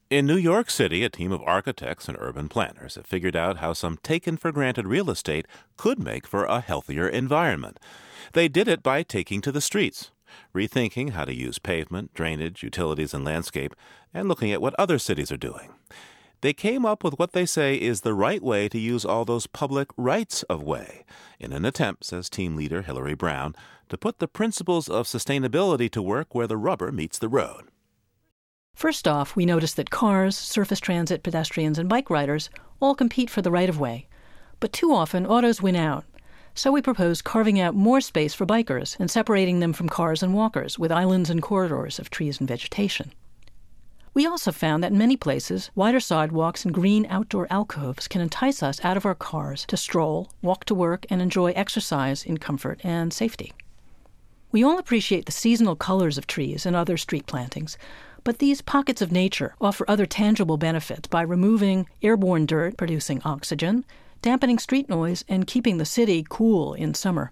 In New York City, a team of architects and urban planners have figured out how some taken-for-granted real estate could make for a healthier environment. They did it by taking to the streets, rethinking how to use pavement, drainage, utilities, and landscape, and looking at what other cities are doing. They came up with what they say is the right way to use all those public rights of way, in an attempt, says team leader Hillary Brown, to put the principles of sustainability to work where the rubber meets the road. First off, we noticed that cars, surface transit, pedestrians, and bike riders all compete for the right-of-way. But too often, autos win out. So we proposed carving out more space for bikers and separating them from cars and walkers with islands and corridors of trees and vegetation. We also found that in many places, wider sidewalks and green outdoor alcoves can entice us out of our cars to stroll, walk to work, and enjoy exercise in comfort and safety. We all appreciate the seasonal colors of trees and other street plantings, but these pockets of nature offer other tangible benefits by removing airborne dirt, producing oxygen, dampening street noise, and keeping the city cool in summer.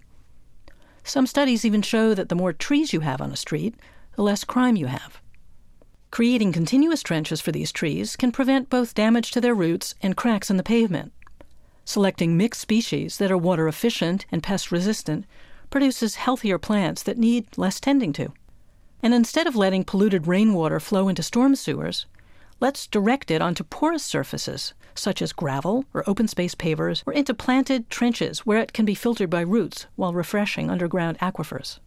Some studies even show that the more trees you have on a street, the less crime you have. Creating continuous trenches for these trees can prevent both damage to their roots and cracks in the pavement. Selecting mixed species that are water efficient and pest resistant produces healthier plants that need less tending to. And instead of letting polluted rainwater flow into storm sewers, let's direct it onto porous surfaces, such as gravel or open space pavers, or into planted trenches where it can be filtered by roots while refreshing underground aquifers.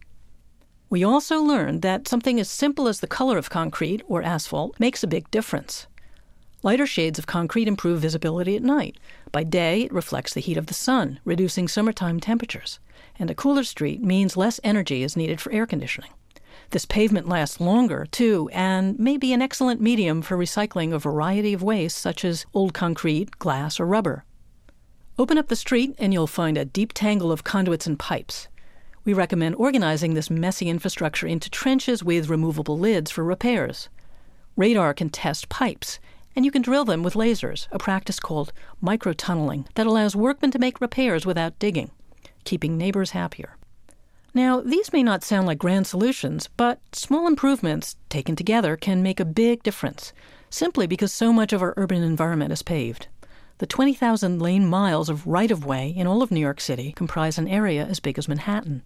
We also learned that something as simple as the color of concrete or asphalt makes a big difference. Lighter shades of concrete improve visibility at night. By day, it reflects the heat of the sun, reducing summertime temperatures. And a cooler street means less energy is needed for air conditioning. This pavement lasts longer, too, and may be an excellent medium for recycling a variety of waste such as old concrete, glass, or rubber. Open up the street and you'll find a deep tangle of conduits and pipes. We recommend organizing this messy infrastructure into trenches with removable lids for repairs. Radar can test pipes, and you can drill them with lasers, a practice called microtunneling that allows workmen to make repairs without digging, keeping neighbors happier. Now, these may not sound like grand solutions, but small improvements, taken together, can make a big difference, simply because so much of our urban environment is paved. The 20,000 lane miles of right-of-way in all of New York City comprise an area as big as Manhattan.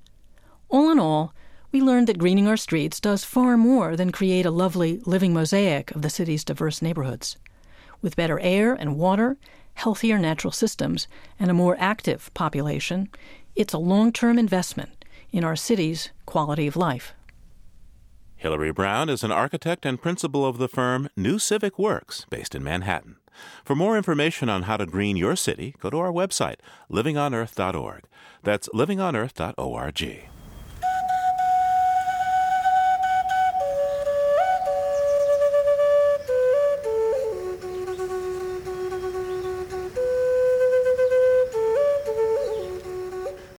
All in all, we learned that greening our streets does far more than create a lovely living mosaic of the city's diverse neighborhoods. With better air and water, healthier natural systems, and a more active population, it's a long-term investment in our city's quality of life. Hillary Brown is an architect and principal of the firm New Civic Works, based in Manhattan. For more information on how to green your city, go to our website, livingonearth.org. That's livingonearth.org.